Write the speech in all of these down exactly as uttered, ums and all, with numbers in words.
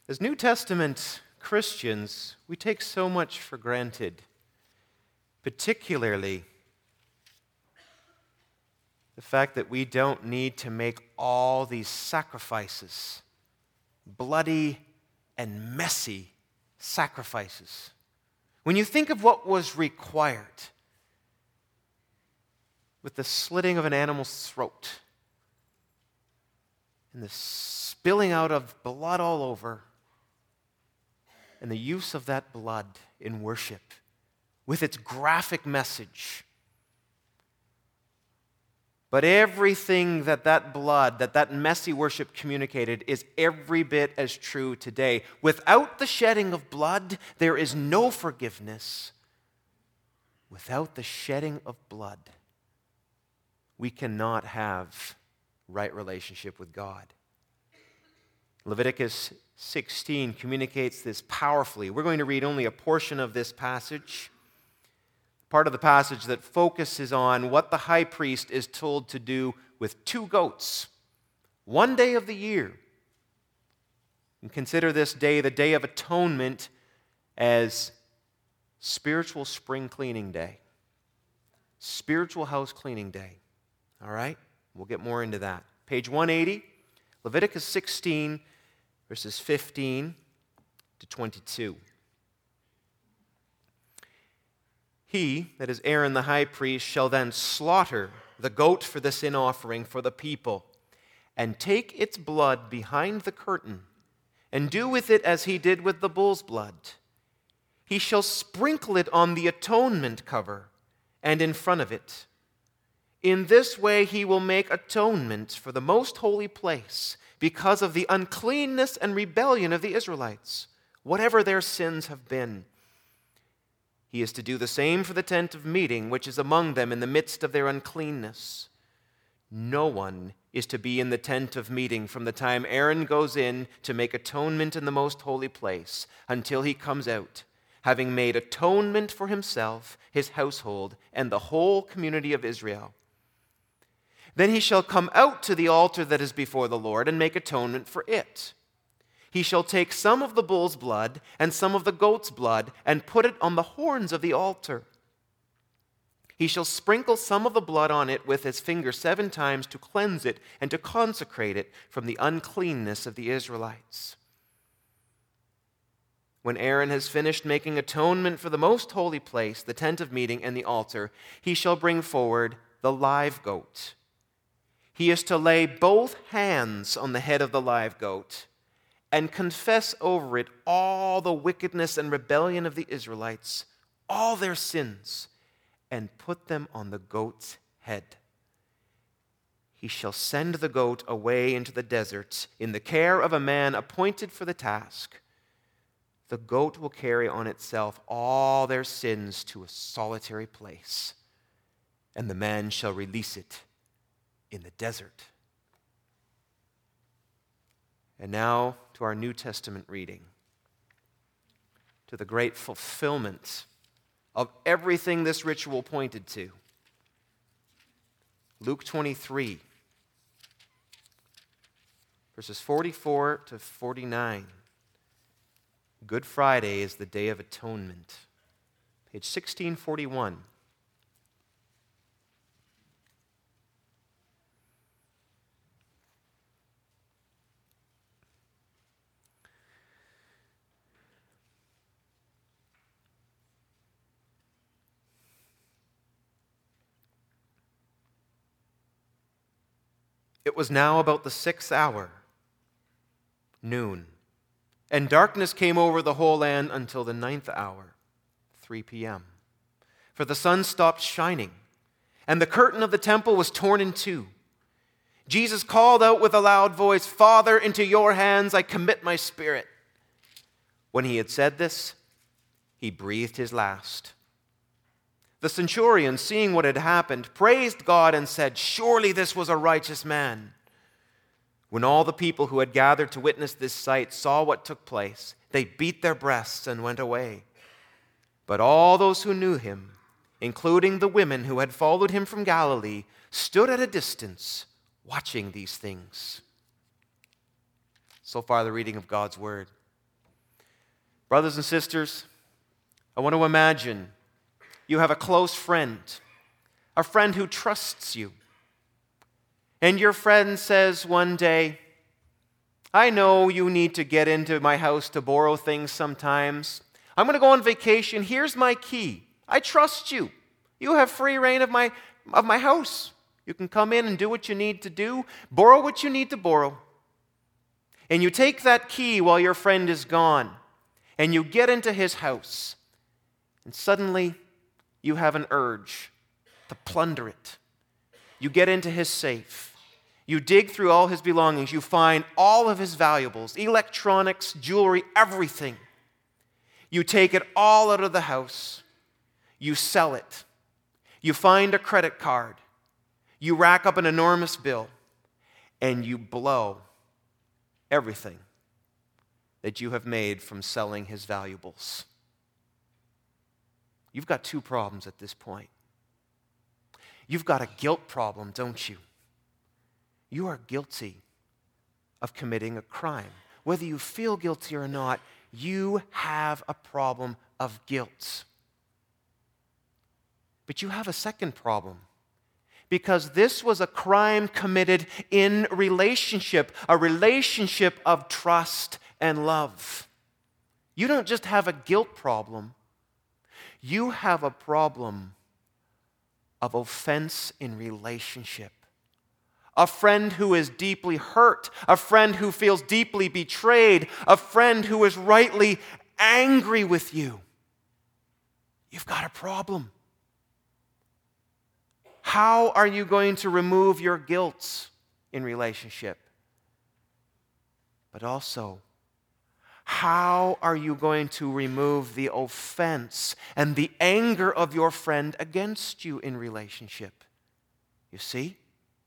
As New Testament Christians, we take so much for granted, particularly the fact that we don't need to make all these sacrifices, bloody and messy sacrifices. When you think of what was required with the slitting of an animal's throat and the spilling out of blood all over and the use of that blood in worship with its graphic message. But everything that that blood, that that messy worship communicated is every bit as true today. Without the shedding of blood, there is no forgiveness. Without the shedding of blood, we cannot have right relationship with God. Leviticus sixteen communicates this powerfully. We're going to read only a portion of this passage. Part of the passage that focuses on what the high priest is told to do with two goats, one day of the year. And consider this day, the Day of Atonement, as spiritual spring cleaning day, spiritual house cleaning day. All right? We'll get more into that. Page one eighty, Leviticus sixteen, verses fifteen to twenty-two. He, that is Aaron the high priest, shall then slaughter the goat for the sin offering for the people, and take its blood behind the curtain, and do with it as he did with the bull's blood. He shall sprinkle it on the atonement cover and in front of it. In this way he will make atonement for the most holy place because of the uncleanness and rebellion of the Israelites, whatever their sins have been. He is to do the same for the tent of meeting, which is among them in the midst of their uncleanness. No one is to be in the tent of meeting from the time Aaron goes in to make atonement in the most holy place until he comes out, having made atonement for himself, his household, and the whole community of Israel. Then he shall come out to the altar that is before the Lord and make atonement for it. He shall take some of the bull's blood and some of the goat's blood and put it on the horns of the altar. He shall sprinkle some of the blood on it with his finger seven times to cleanse it and to consecrate it from the uncleanness of the Israelites. When Aaron has finished making atonement for the most holy place, the tent of meeting, and the altar, he shall bring forward the live goat. He is to lay both hands on the head of the live goat and confess over it all the wickedness and rebellion of the Israelites, all their sins, and put them on the goat's head. He shall send the goat away into the desert in the care of a man appointed for the task. The goat will carry on itself all their sins to a solitary place, and the man shall release it in the desert. And now to our New Testament reading, to the great fulfillment of everything this ritual pointed to. Luke twenty-three, verses forty-four to forty-nine. Good Friday is the Day of Atonement. Page sixteen forty-one. It was now about the sixth hour, noon, and darkness came over the whole land until the ninth hour, three p.m. For the sun stopped shining, and the curtain of the temple was torn in two. Jesus called out with a loud voice, "Father, into your hands I commit my spirit." When he had said this, he breathed his last. The centurion, seeing what had happened, praised God and said, "Surely this was a righteous man." When all the people who had gathered to witness this sight saw what took place, they beat their breasts and went away. But all those who knew him, including the women who had followed him from Galilee, stood at a distance watching these things. So far, the reading of God's word. Brothers and sisters, I want to imagine you have a close friend, a friend who trusts you. And your friend says one day, I know you need to get into my house to borrow things sometimes. I'm going to go on vacation. Here's my key. I trust you. You have free reign of my, of my house. You can come in and do what you need to do, borrow what you need to borrow. And you take that key while your friend is gone, and you get into his house, and suddenly you have an urge to plunder it. You get into his safe. You dig through all his belongings. You find all of his valuables, electronics, jewelry, everything. You take it all out of the house. You sell it. You find a credit card. You rack up an enormous bill, and you blow everything that you have made from selling his valuables. You've got two problems at this point. You've got a guilt problem, don't you? You are guilty of committing a crime. Whether you feel guilty or not, you have a problem of guilt. But you have a second problem, because this was a crime committed in relationship, a relationship of trust and love. You don't just have a guilt problem, you have a problem of offense in relationship. A friend who is deeply hurt, a friend who feels deeply betrayed, a friend who is rightly angry with you. You've got a problem. How are you going to remove your guilt in relationship? But also, how are you going to remove the offense and the anger of your friend against you in relationship? You see?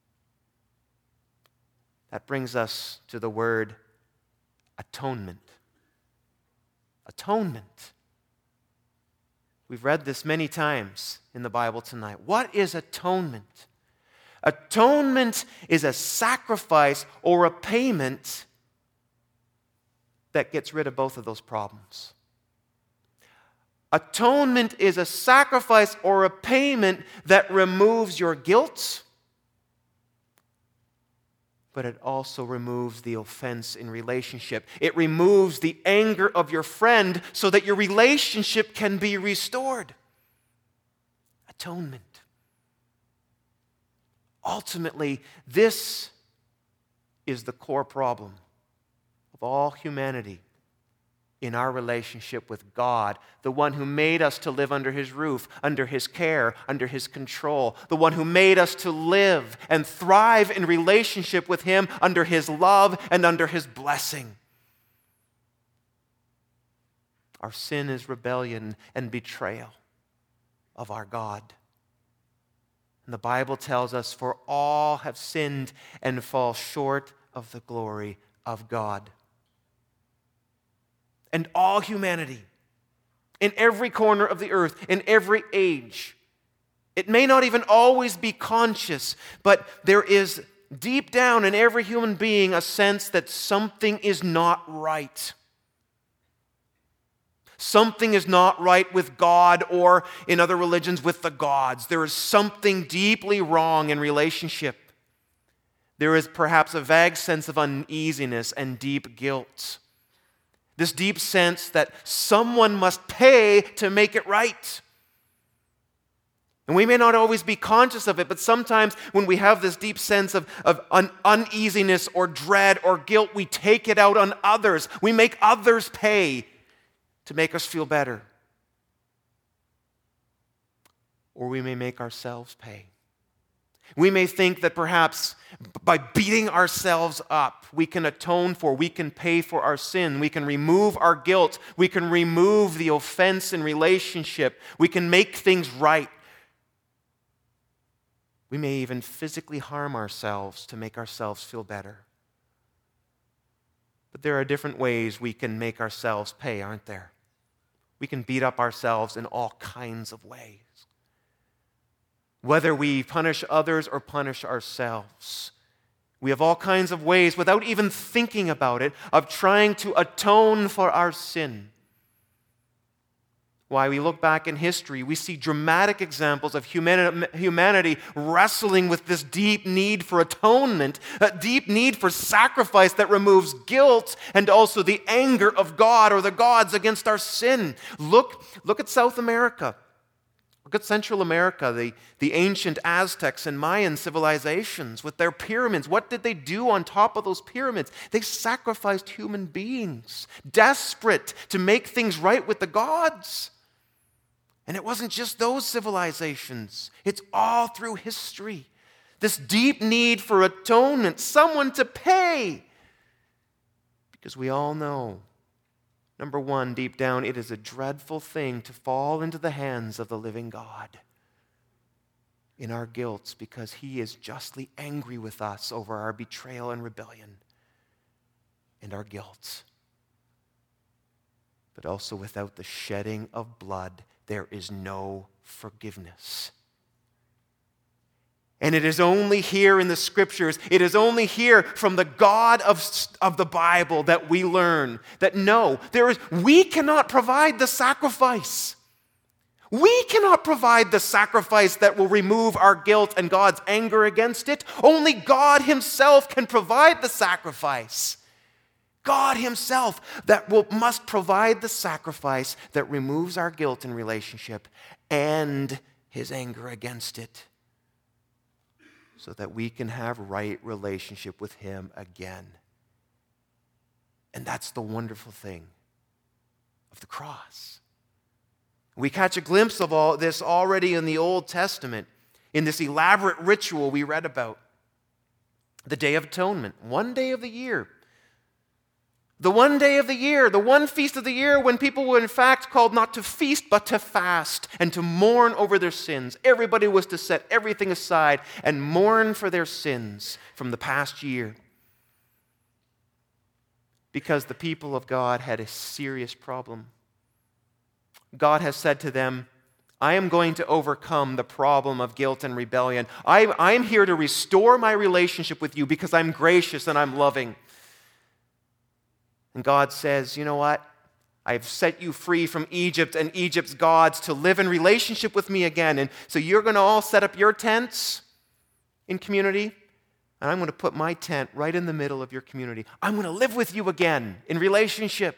That brings us to the word atonement. Atonement. We've read this many times in the Bible tonight. What is atonement? Atonement is a sacrifice or a payment that gets rid of both of those problems. Atonement is a sacrifice or a payment that removes your guilt, but it also removes the offense in relationship. It removes the anger of your friend so that your relationship can be restored. Atonement. Ultimately, this is the core problem of all humanity in our relationship with God, the one who made us to live under His roof, under His care, under His control, the one who made us to live and thrive in relationship with Him under His love and under His blessing. Our sin is rebellion and betrayal of our God. And the Bible tells us, for all have sinned and fall short of the glory of God. And all humanity, in every corner of the earth, in every age, it may not even always be conscious, but there is deep down in every human being a sense that something is not right. Something is not right with God, or in other religions, with the gods. There is something deeply wrong in relationship. There is perhaps a vague sense of uneasiness and deep guilt. This deep sense that someone must pay to make it right. And we may not always be conscious of it, but sometimes when we have this deep sense of, of un- uneasiness or dread or guilt, we take it out on others. We make others pay to make us feel better. Or we may make ourselves pay. We may think that perhaps by beating ourselves up, we can atone for, we can pay for our sin, we can remove our guilt, we can remove the offense in relationship, we can make things right. We may even physically harm ourselves to make ourselves feel better. But there are different ways we can make ourselves pay, aren't there? We can beat up ourselves in all kinds of ways. Whether we punish others or punish ourselves. We have all kinds of ways, without even thinking about it, of trying to atone for our sin. why we look back in history, we see dramatic examples of humani- humanity wrestling with this deep need for atonement, a deep need for sacrifice that removes guilt and also the anger of God or the gods against our sin. Look, look at South America. Look at Central America, the, the ancient Aztecs and Mayan civilizations with their pyramids. What did they do on top of those pyramids? They sacrificed human beings, desperate to make things right with the gods. And it wasn't just those civilizations. It's all through history. This deep need for atonement, someone to pay. Because we all know, number one, deep down, it is a dreadful thing to fall into the hands of the living God in our guilt, because he is justly angry with us over our betrayal and rebellion and our guilt. But also, without the shedding of blood, there is no forgiveness. And it is only here in the Scriptures, it is only here from the God of, of the Bible that we learn that no, there is, we cannot provide the sacrifice. We cannot provide the sacrifice that will remove our guilt and God's anger against it. Only God himself can provide the sacrifice. God himself that will, must provide the sacrifice that removes our guilt in relationship and his anger against it, so that we can have right relationship with him again. And that's the wonderful thing of the cross. We catch a glimpse of all this already in the Old Testament, in this elaborate ritual we read about. The Day of Atonement, one day of the year. The one day of the year, the one feast of the year when people were in fact called not to feast but to fast and to mourn over their sins. Everybody was to set everything aside and mourn for their sins from the past year. Because the people of God had a serious problem. God has said to them, I am going to overcome the problem of guilt and rebellion. I, I'm here to restore my relationship with you because I'm gracious and I'm loving. And God says, you know what? I've set you free from Egypt and Egypt's gods to live in relationship with me again. And so you're going to all set up your tents in community, and I'm going to put my tent right in the middle of your community. I'm going to live with you again in relationship.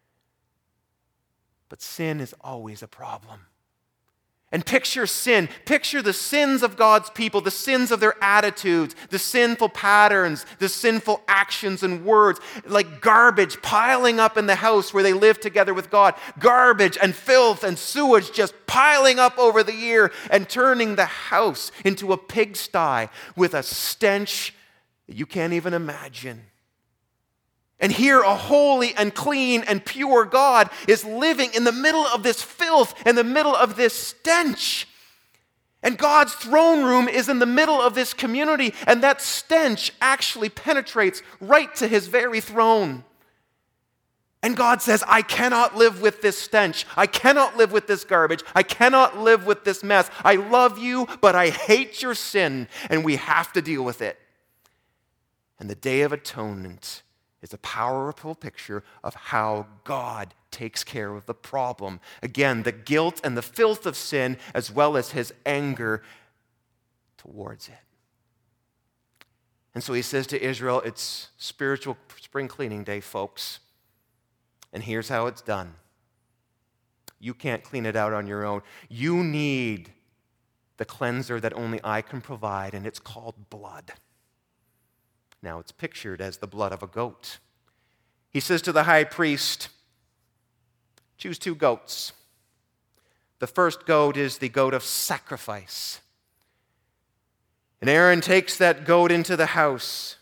But sin is always a problem. And picture sin. Picture the sins of God's people, the sins of their attitudes, the sinful patterns, the sinful actions and words, like garbage piling up in the house where they live together with God. Garbage and filth and sewage just piling up over the year and turning the house into a pigsty with a stench that you can't even imagine. And here a holy and clean and pure God is living in the middle of this filth, in the middle of this stench. And God's throne room is in the middle of this community, and that stench actually penetrates right to his very throne. And God says, I cannot live with this stench. I cannot live with this garbage. I cannot live with this mess. I love you, but I hate your sin, and we have to deal with it. And the Day of Atonement is a powerful picture of how God takes care of the problem. Again, the guilt and the filth of sin, as well as his anger towards it. And so he says to Israel, it's spiritual spring cleaning day, folks. And here's how it's done. You can't clean it out on your own. You need the cleanser that only I can provide, and it's called blood. Now, it's pictured as the blood of a goat. He says to the high priest, choose two goats. The first goat is the goat of sacrifice. And Aaron takes that goat into the house,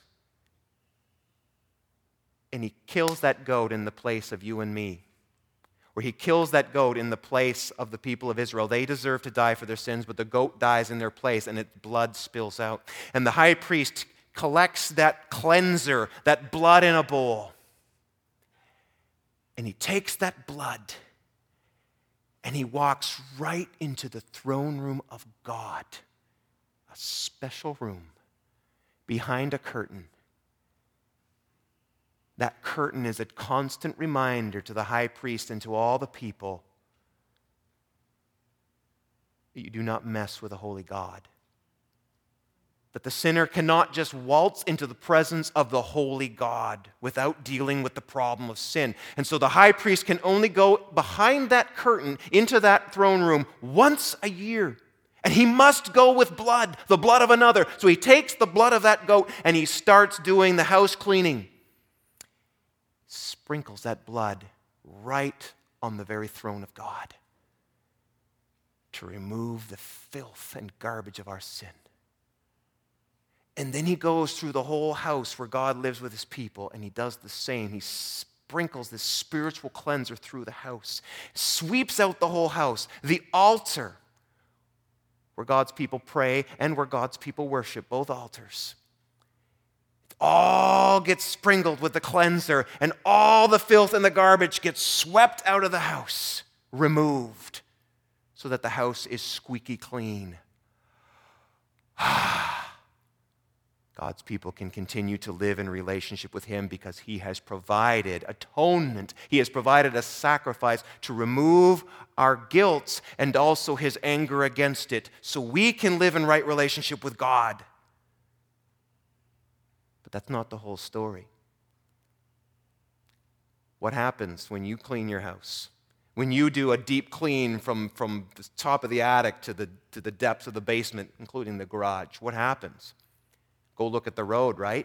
and he kills that goat in the place of you and me. Or he kills that goat in the place of the people of Israel. They deserve to die for their sins, but the goat dies in their place, and its blood spills out. And the high priest collects that cleanser, that blood in a bowl. And he takes that blood and he walks right into the throne room of God, a special room behind a curtain. That curtain is a constant reminder to the high priest and to all the people that you do not mess with a holy God. That the sinner cannot just waltz into the presence of the holy God without dealing with the problem of sin. And so the high priest can only go behind that curtain into that throne room once a year. And he must go with blood, the blood of another. So he takes the blood of that goat and he starts doing the house cleaning. Sprinkles that blood right on the very throne of God to remove the filth and garbage of our sin. And then he goes through the whole house where God lives with his people, and he does the same. He sprinkles this spiritual cleanser through the house, sweeps out the whole house. The altar, where God's people pray and where God's people worship, both altars. It all gets sprinkled with the cleanser, and all the filth and the garbage gets swept out of the house, removed, so that the house is squeaky clean. God's people can continue to live in relationship with him because he has provided atonement. He has provided a sacrifice to remove our guilt and also his anger against it, so we can live in right relationship with God. But that's not the whole story. What happens when you clean your house? When you do a deep clean from, from the top of the attic to the, to the depths of the basement, including the garage, what happens? Go look at the road, right?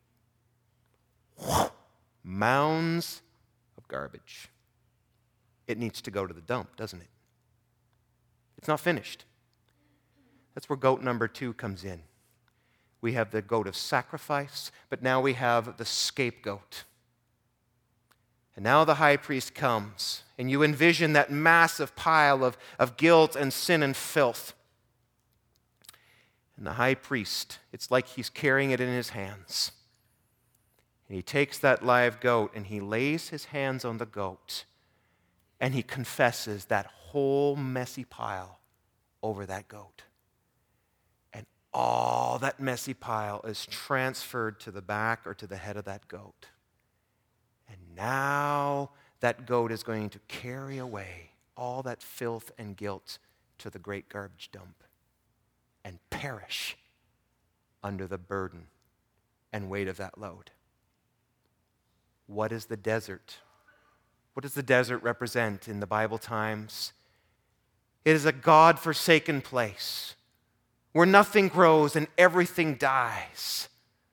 Mounds of garbage. It needs to go to the dump, doesn't it? It's not finished. That's where goat number two comes in. We have the goat of sacrifice, but now we have the scapegoat. And now the high priest comes, and you envision that massive pile of, of guilt and sin and filth. And the high priest, it's like he's carrying it in his hands. And he takes that live goat and he lays his hands on the goat and he confesses that whole messy pile over that goat. And all that messy pile is transferred to the back or to the head of that goat. And now that goat is going to carry away all that filth and guilt to the great garbage dump and perish under the burden and weight of that load. What is the desert? What does the desert represent in the Bible times? It is a God-forsaken place where nothing grows and everything dies.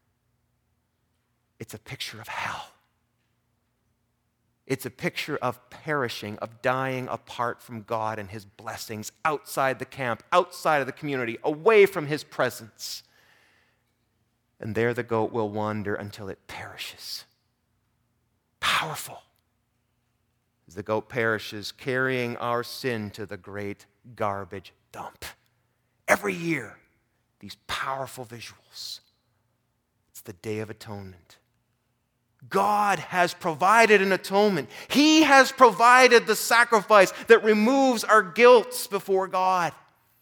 It's a picture of hell. It's a picture of perishing, of dying apart from God and his blessings, outside the camp, outside of the community, away from his presence. And there the goat will wander until it perishes. Powerful. As the goat perishes, carrying our sin to the great garbage dump. Every year, these powerful visuals. It's the Day of Atonement. God has provided an atonement. He has provided the sacrifice that removes our guilt before God.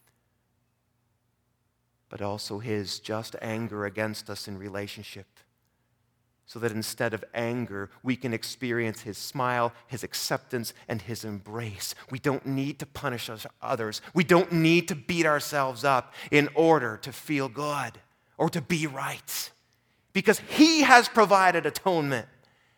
But also his just anger against us in relationship. So that instead of anger, we can experience his smile, his acceptance, and his embrace. We don't need to punish others. We don't need to beat ourselves up in order to feel good or to be right. Because he has provided atonement.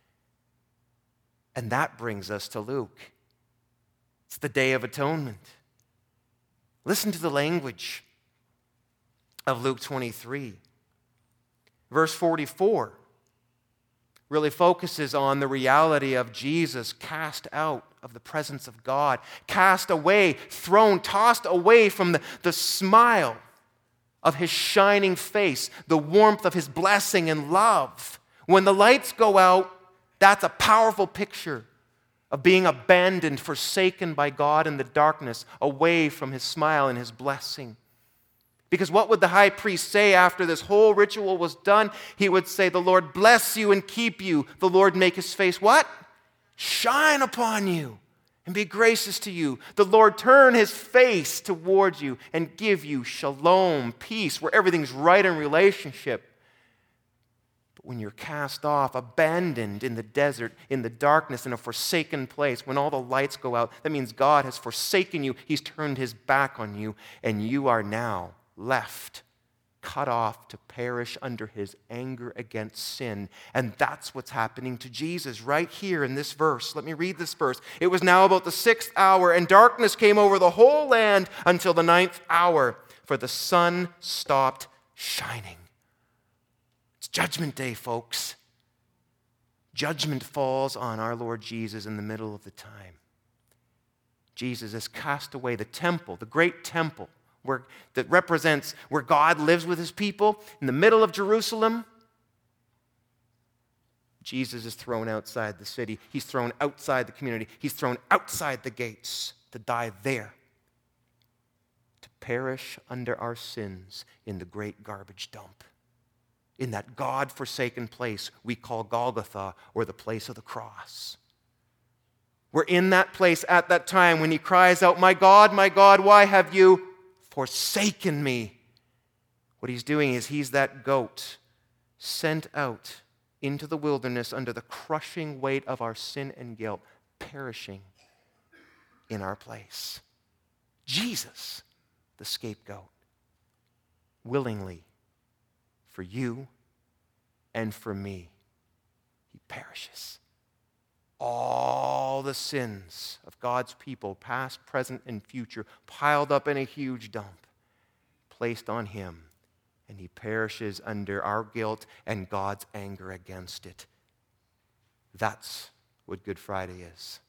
And that brings us to Luke. It's the Day of Atonement. Listen to the language of Luke twenty-three. Verse forty-four really focuses on the reality of Jesus cast out of the presence of God, cast away, thrown, tossed away from the, the smile of his shining face, the warmth of his blessing and love. When the lights go out, that's a powerful picture of being abandoned, forsaken by God in the darkness, away from his smile and his blessing. Because what would the high priest say after this whole ritual was done? He would say, the Lord bless you and keep you. The Lord make his face what? Shine upon you and be gracious to you. The Lord turn his face towards you and give you shalom, peace, where everything's right in relationship. But when you're cast off, abandoned in the desert, in the darkness, in a forsaken place, when all the lights go out, that means God has forsaken you. He's turned his back on you, and you are now left, cut off to perish under his anger against sin. And that's what's happening to Jesus right here in this verse. Let me read this verse. It was now about the sixth hour, and darkness came over the whole land until the ninth hour, for the sun stopped shining. It's Judgment Day, folks. Judgment falls on our Lord Jesus in the middle of the time. Jesus has cast away the temple, the great temple, Where, that represents where God lives with his people, in the middle of Jerusalem. Jesus is thrown outside the city. He's thrown outside the community. He's thrown outside the gates to die there, to perish under our sins in the great garbage dump, in that God-forsaken place we call Golgotha, or the place of the cross. We're in that place at that time when he cries out, "My God, my God, why have you forsaken me?" What he's doing is he's that goat sent out into the wilderness under the crushing weight of our sin and guilt, perishing in our place. Jesus, the scapegoat, willingly, for you and for me, he perishes. All the sins of God's people, past, present, and future, piled up in a huge dump, placed on him, and he perishes under our guilt and God's anger against it. That's what Good Friday is.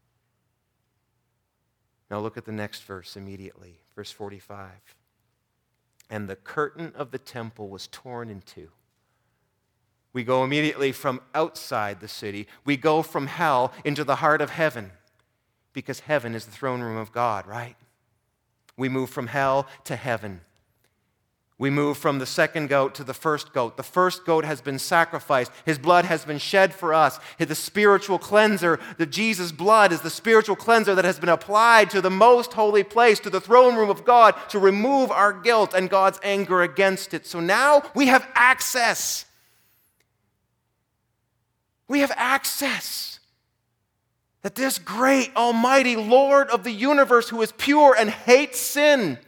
Now look at the next verse immediately, verse forty-five. And the curtain of the temple was torn in two. We go immediately from outside the city. We go from hell into the heart of heaven, because heaven is the throne room of God, right? We move from hell to heaven. We move from the second goat to the first goat. The first goat has been sacrificed. His blood has been shed for us. The spiritual cleanser, the Jesus' blood is the spiritual cleanser that has been applied to the most holy place, to the throne room of God, to remove our guilt and God's anger against it. So now we have access. We have access. That this great, almighty Lord of the universe, who is pure and hates sin,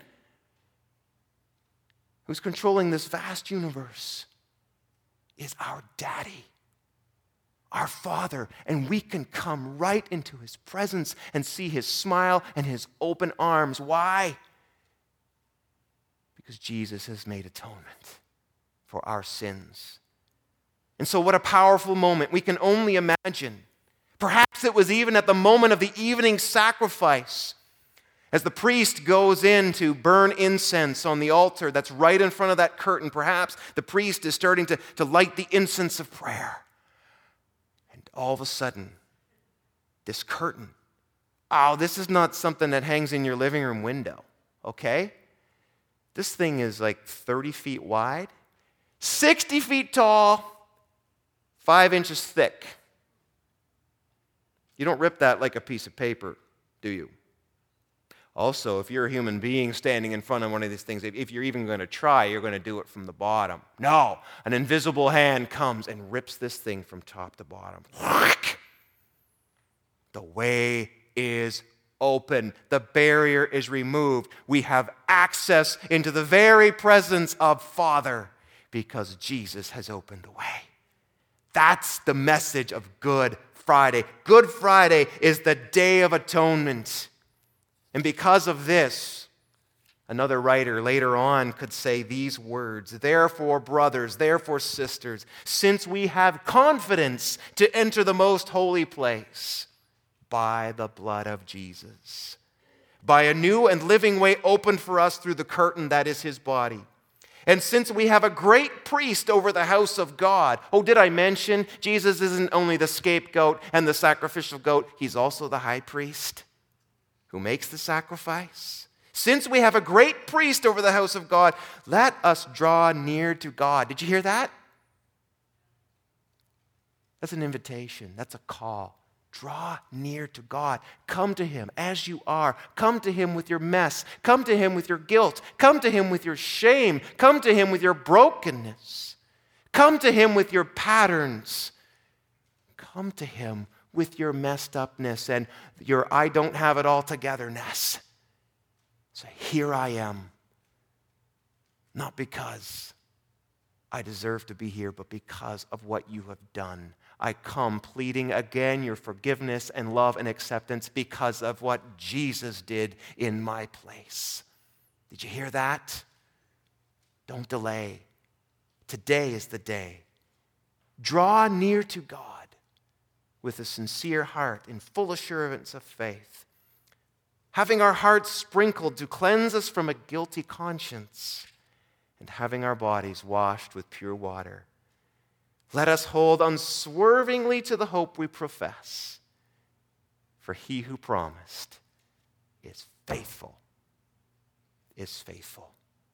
who's controlling this vast universe, is our daddy, our Father. And we can come right into his presence and see his smile and his open arms. Why? Because Jesus has made atonement for our sins. And so what a powerful moment. We can only imagine. Perhaps it was even at the moment of the evening sacrifice, as the priest goes in to burn incense on the altar that's right in front of that curtain. Perhaps the priest is starting to, to light the incense of prayer. And all of a sudden, this curtain, oh, this is not something that hangs in your living room window, okay? This thing is like thirty feet wide, sixty feet tall, five inches thick. You don't rip that like a piece of paper, do you? Also, if you're a human being standing in front of one of these things, if you're even going to try, you're going to do it from the bottom. No, an invisible hand comes and rips this thing from top to bottom. The way is open. The barrier is removed. We have access into the very presence of Father because Jesus has opened the way. That's the message of Good Friday. Good Friday is the Day of Atonement. And because of this, another writer later on could say these words, "Therefore, brothers, therefore, sisters, since we have confidence to enter the most holy place by the blood of Jesus, by a new and living way opened for us through the curtain that is his body. And since we have a great priest over the house of God," oh, did I mention Jesus isn't only the scapegoat and the sacrificial goat, he's also the high priest who makes the sacrifice. Since we have a great priest over the house of God, let us draw near to God. Did you hear that? That's an invitation. That's a call. Draw near to God. Come to him as you are. Come to him with your mess. Come to him with your guilt. Come to him with your shame. Come to him with your brokenness. Come to him with your patterns. Come to him with your messed upness and your I don't have it all togetherness. Say, here I am. Not because I deserve to be here, but because of what you have done. I come pleading again your forgiveness and love and acceptance because of what Jesus did in my place. Did you hear that? Don't delay. Today is the day. Draw near to God with a sincere heart in full assurance of faith, having our hearts sprinkled to cleanse us from a guilty conscience, and having our bodies washed with pure water. Let us hold unswervingly to the hope we profess, for he who promised is faithful, is faithful.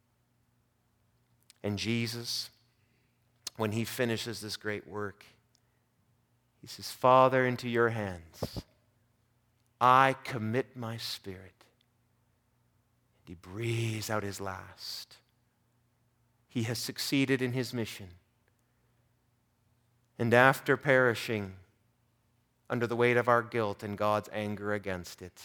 And Jesus, when he finishes this great work, he says, Father, into your hands I commit my spirit. And he breathes out his last. He has succeeded in his mission. And after perishing under the weight of our guilt and God's anger against it,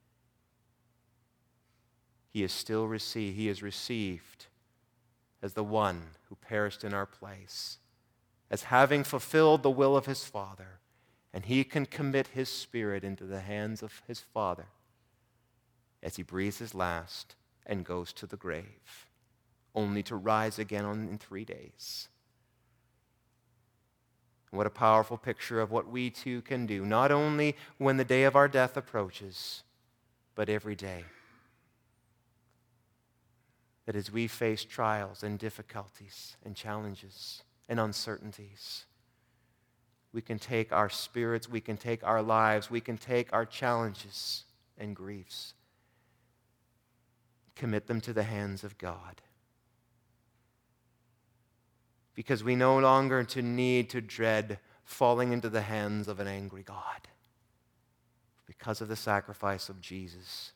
he is still received, he is received as the one who perished in our place, as having fulfilled the will of his Father, and he can commit his spirit into the hands of his Father as he breathes his last and goes to the grave, only to rise again on, in three days. What a powerful picture of what we too can do, not only when the day of our death approaches, but every day. That as we face trials and difficulties and challenges and uncertainties, we can take our spirits, we can take our lives, we can take our challenges and griefs, commit them to the hands of God. Because we no longer to need to dread falling into the hands of an angry God. Because of the sacrifice of Jesus,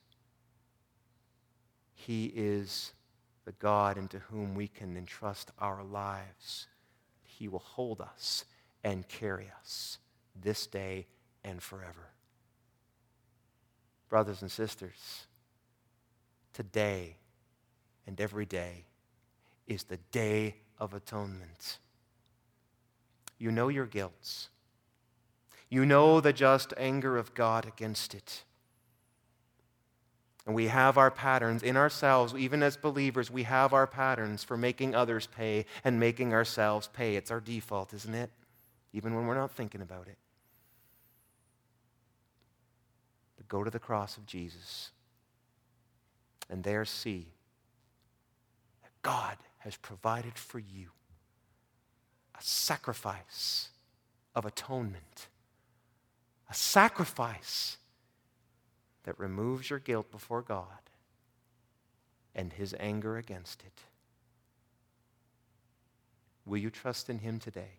he is the God into whom we can entrust our lives. He will hold us and carry us this day and forever. Brothers and sisters, today and every day is the day of atonement. You know your guilt. You know the just anger of God against it. And we have our patterns in ourselves, even as believers, we have our patterns for making others pay and making ourselves pay. It's our default, isn't it? Even when we're not thinking about it. But go to the cross of Jesus and there see that God has provided for you a sacrifice of atonement, a sacrifice that removes your guilt before God and his anger against it. Will you trust in him today?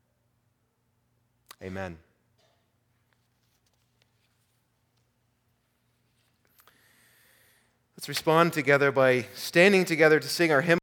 Amen. Let's respond together by standing together to sing our hymn.